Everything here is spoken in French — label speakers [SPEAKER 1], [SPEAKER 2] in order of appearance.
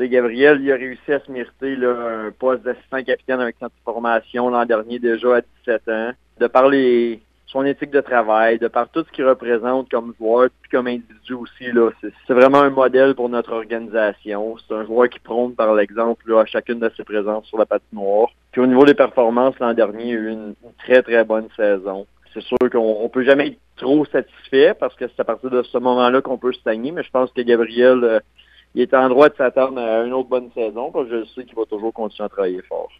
[SPEAKER 1] Gabriel, il a réussi à se mériter là, un poste d'assistant capitaine avec sa formation l'an dernier déjà à 17 ans. De par son éthique de travail, de par tout ce qu'il représente comme joueur puis comme individu aussi, là, c'est vraiment un modèle pour notre organisation. C'est un joueur qui prône par l'exemple là, à chacune de ses présences sur la patinoire. Puis au niveau des performances, l'an dernier, il a eu une très, très bonne saison. C'est sûr qu'on peut jamais être trop satisfait parce que c'est à partir de ce moment-là qu'on peut stagner, mais je pense que Gabriel, il est en droit de s'attendre à une autre bonne saison parce que je sais qu'il va toujours continuer à travailler fort.